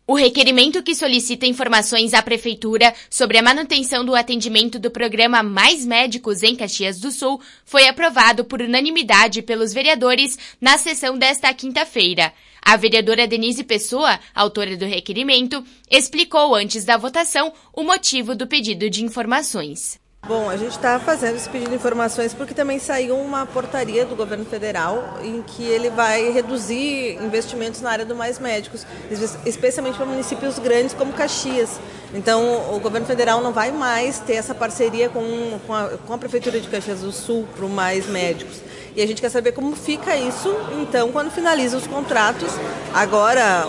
O requerimento que solicita informações à Prefeitura sobre a manutenção do atendimento do programa Mais Médicos em Caxias do Sul foi aprovado por unanimidade pelos vereadores na sessão desta quinta-feira. A vereadora Denise Pessoa, autora do requerimento, explicou antes da votação o motivo do pedido de informações. Bom, a gente está fazendo esse pedido de informações porque também saiu uma portaria do governo federal em que ele vai reduzir investimentos na área do Mais Médicos, especialmente para municípios grandes como Caxias. Então, o governo federal não vai mais ter essa parceria com a Prefeitura de Caxias do Sul para o Mais Médicos. E a gente quer saber como fica isso, então, quando finaliza os contratos, agora,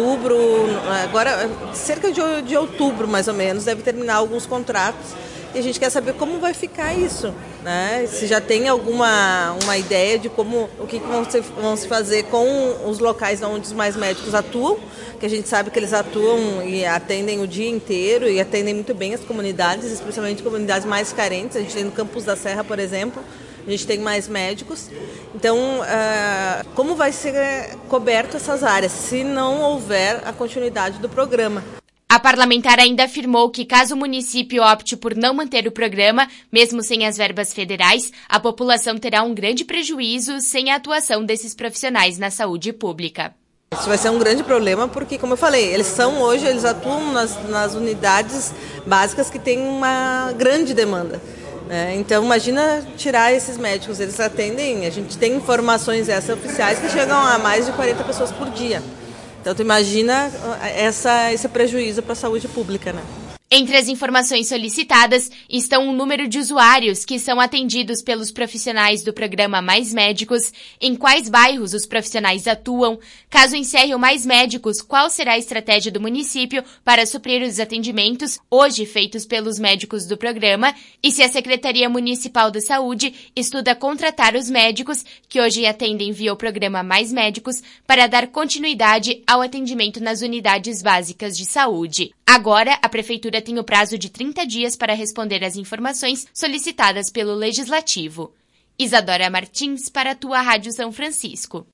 cerca de outubro, mais ou menos, deve terminar alguns contratos. E a gente quer saber como vai ficar isso, né? Se já tem uma ideia de o que vão se fazer com os locais onde os Mais Médicos atuam, que a gente sabe que eles atuam e atendem o dia inteiro e atendem muito bem as comunidades, especialmente comunidades mais carentes. A gente tem no Campos da Serra, por exemplo, a gente tem Mais Médicos. Então, como vai ser coberto essas áreas, se não houver a continuidade do programa? A parlamentar ainda afirmou que, caso o município opte por não manter o programa, mesmo sem as verbas federais, a população terá um grande prejuízo sem a atuação desses profissionais na saúde pública. Isso vai ser um grande problema porque, como eu falei, eles atuam nas unidades básicas que têm uma grande demanda. Então, imagina tirar esses médicos, eles atendem, a gente tem informações oficiais que chegam a mais de 40 pessoas por dia. Então, tu imagina esse prejuízo para a saúde pública, né? Entre as informações solicitadas estão o número de usuários que são atendidos pelos profissionais do programa Mais Médicos, em quais bairros os profissionais atuam, caso encerre o Mais Médicos, qual será a estratégia do município para suprir os atendimentos hoje feitos pelos médicos do programa e se a Secretaria Municipal da Saúde estuda contratar os médicos que hoje atendem via o programa Mais Médicos para dar continuidade ao atendimento nas unidades básicas de saúde. Agora, a Prefeitura tem o prazo de 30 dias para responder às informações solicitadas pelo Legislativo. Isadora Martins, para a tua Rádio São Francisco.